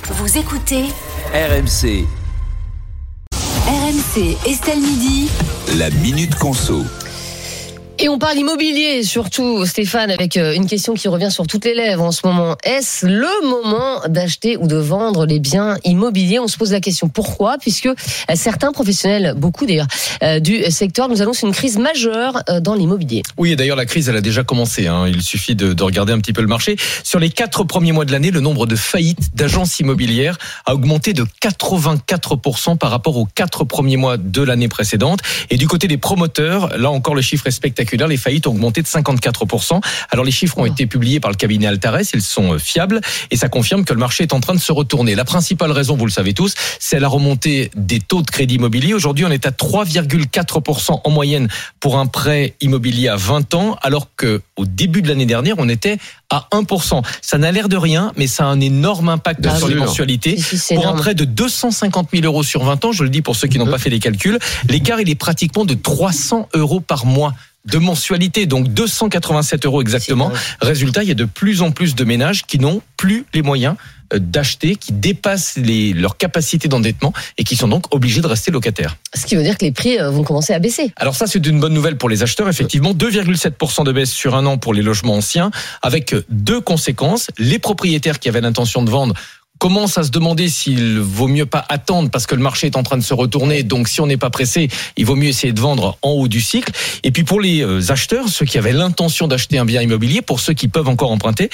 Vous écoutez RMC. RMC Estelle Midi. La Minute Conso. Et on parle immobilier, surtout, Stéphane, avec une question qui revient sur toutes les lèvres en ce moment. Est-ce le moment d'acheter ou de vendre les biens immobiliers ? On se pose la question. Pourquoi ? Puisque certains professionnels, beaucoup d'ailleurs, du secteur, nous annoncent une crise majeure dans l'immobilier. Oui, et d'ailleurs, la crise, elle a déjà commencé. Il suffit de regarder un petit peu le marché. Sur les 4 premiers mois de l'année, le nombre de faillites d'agences immobilières a augmenté de 84% par rapport aux 4 premiers mois de l'année précédente. Et du côté des promoteurs, là encore, le chiffre est spectaculaire. Les faillites ont augmenté de 54%. Alors les chiffres ont été publiés par le cabinet Altares, ils sont fiables et ça confirme que le marché est en train de se retourner. La principale raison, vous le savez tous, c'est la remontée des taux de crédit immobilier. Aujourd'hui, on est à 3,4% en moyenne pour un prêt immobilier à 20 ans, alors qu'au début de l'année dernière, on était à 1%. Ça n'a l'air de rien, mais ça a un énorme impact sur les mensualités. Si, pour énorme. un prêt de 250 000 euros sur 20 ans, je le dis pour ceux qui n'ont pas fait les calculs, l'écart il est pratiquement de 300 euros par mois de mensualité, donc 287 euros exactement. Résultat, il y a de plus en plus de ménages qui n'ont plus les moyens d'acheter, qui dépassent leur capacité d'endettement et qui sont donc obligés de rester locataires. Ce qui veut dire que les prix vont commencer à baisser. Alors ça, c'est une bonne nouvelle pour les acheteurs, effectivement. 2,7% de baisse sur un an pour les logements anciens, avec deux conséquences. Les propriétaires qui avaient l'intention de vendre commence à se demander s'il vaut mieux pas attendre parce que le marché est en train de se retourner. Donc, si on n'est pas pressé, il vaut mieux essayer de vendre en haut du cycle. Et puis, pour les acheteurs, ceux qui avaient l'intention d'acheter un bien immobilier, pour ceux qui peuvent encore emprunter,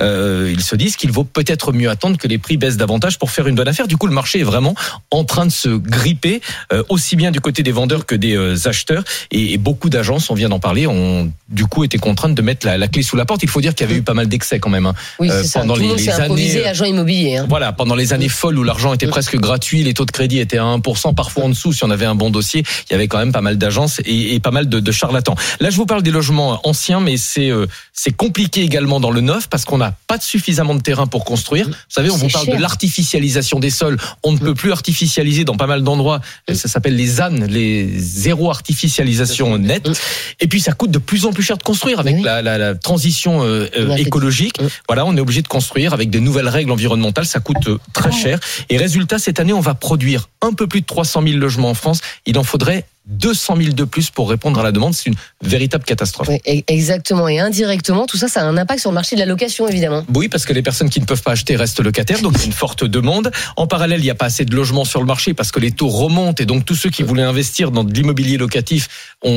ils se disent qu'il vaut peut-être mieux attendre que les prix baissent davantage pour faire une bonne affaire. Du coup, le marché est vraiment en train de se gripper, aussi bien du côté des vendeurs que des acheteurs. Et beaucoup d'agences, on vient d'en parler, ont du coup été contraintes de mettre la clé sous la porte. Il faut dire qu'il y avait eu pas mal d'excès quand même. Oui, c'est ça. Pendant Tout le monde s'est improvisé agent immobilier. Voilà, pendant les années folles où l'argent était presque gratuit, les taux de crédit étaient à 1%, parfois en dessous si on avait un bon dossier, il y avait quand même pas mal d'agences et pas mal de charlatans. Là, je vous parle des logements anciens, mais c'est compliqué également dans le neuf parce qu'on n'a pas suffisamment de terrain pour construire. Vous savez, on vous parle de l'artificialisation des sols. On ne peut plus artificialiser dans pas mal d'endroits. Ça s'appelle les ZAN, les zéro artificialisation nette. Et puis, ça coûte de plus en plus cher de construire avec la transition écologique. Voilà, on est obligé de construire avec des nouvelles règles environnementales. Ça coûte très cher. Et résultat, cette année, on va produire un peu plus de 300 000 logements en France. Il en faudrait 200 000 de plus pour répondre à la demande. C'est une véritable catastrophe. Oui, exactement. Et indirectement, tout ça, ça a un impact sur le marché de la location, évidemment. Oui, parce que les personnes qui ne peuvent pas acheter restent locataires, donc il y a une forte demande. En parallèle, il n'y a pas assez de logements sur le marché parce que les taux remontent et donc tous ceux qui voulaient investir dans de l'immobilier locatif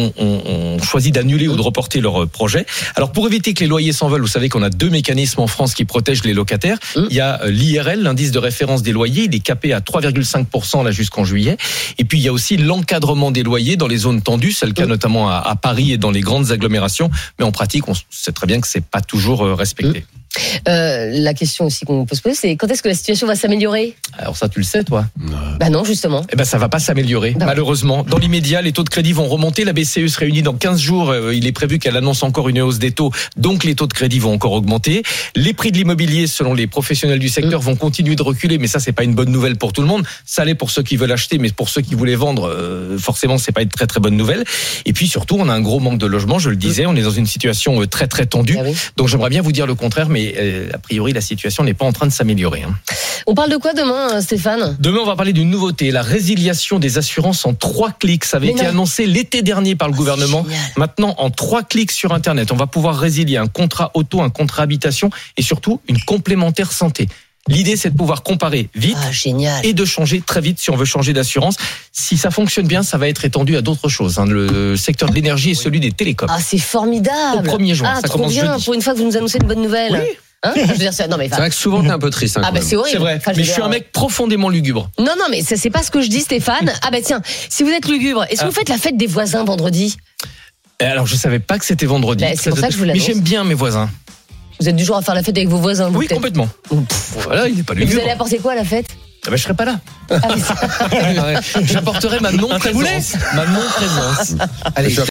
ont choisi d'annuler ou de reporter leur projet. Alors pour éviter que les loyers s'envolent, vous savez qu'on a 2 mécanismes en France qui protègent les locataires. Il y a l'IRL, l'indice de référence des loyers, il est capé à 3,5% là jusqu'en juillet. Et puis il y a aussi l'encadrement des loyers dans les zones tendues, c'est le cas notamment à Paris et dans les grandes agglomérations, mais en pratique, on sait très bien que c'est pas toujours respecté. La question aussi qu'on peut se poser, c'est quand est-ce que la situation va s'améliorer ? Alors ça, tu le sais, toi ? Bah non, justement. Eh ben, ça va pas s'améliorer, malheureusement. Dans l'immédiat, les taux de crédit vont remonter. La BCE se réunit dans 15 jours. Il est prévu qu'elle annonce encore une hausse des taux. Donc, les taux de crédit vont encore augmenter. Les prix de l'immobilier, selon les professionnels du secteur, vont continuer de reculer. Mais ça, c'est pas une bonne nouvelle pour tout le monde. Ça l'est pour ceux qui veulent acheter, mais pour ceux qui voulaient vendre, forcément, c'est pas une très, très bonne nouvelle. Et puis, surtout, on a un gros manque de logement. Je le disais, on est dans une situation très, très tendue. Ah oui. Donc, j'aimerais bien vous dire le contraire, mais a priori, la situation n'est pas en train de s'améliorer. On parle de quoi demain, Stéphane ? Demain, on va parler d'une nouveauté, la résiliation des assurances en 3 clics. Ça avait été annoncé l'été dernier par le gouvernement. Maintenant, en 3 clics sur Internet, on va pouvoir résilier un contrat auto, un contrat habitation et surtout une complémentaire santé. L'idée, c'est de pouvoir comparer vite et de changer très vite si on veut changer d'assurance. Si ça fonctionne bien, ça va être étendu à d'autres choses. Le secteur de l'énergie et celui des télécoms. Ah, c'est formidable. Au 1er juin, ça trop commence bien, jeudi. pour une fois que vous nous annoncez une bonne nouvelle. Oui. Je veux dire, c'est vrai que souvent t'es un peu triste. Ah bah c'est horrible. C'est vrai, mais je suis un mec profondément lugubre. Non, mais c'est pas ce que je dis, Stéphane. Ah bah tiens, si vous êtes lugubre, est-ce que vous faites la fête des voisins vendredi ? Alors je savais pas que c'était vendredi. C'est pour ça que je vous l'annonce. Mais j'aime bien mes voisins. Vous êtes du genre à faire la fête avec vos voisins, vous, Oui, peut-être. complètement. Voilà, il n'est pas Et lugubre. vous allez apporter quoi à la fête ? Je serai pas là. J'apporterai ma non-présence. Ma non-présence. Allez,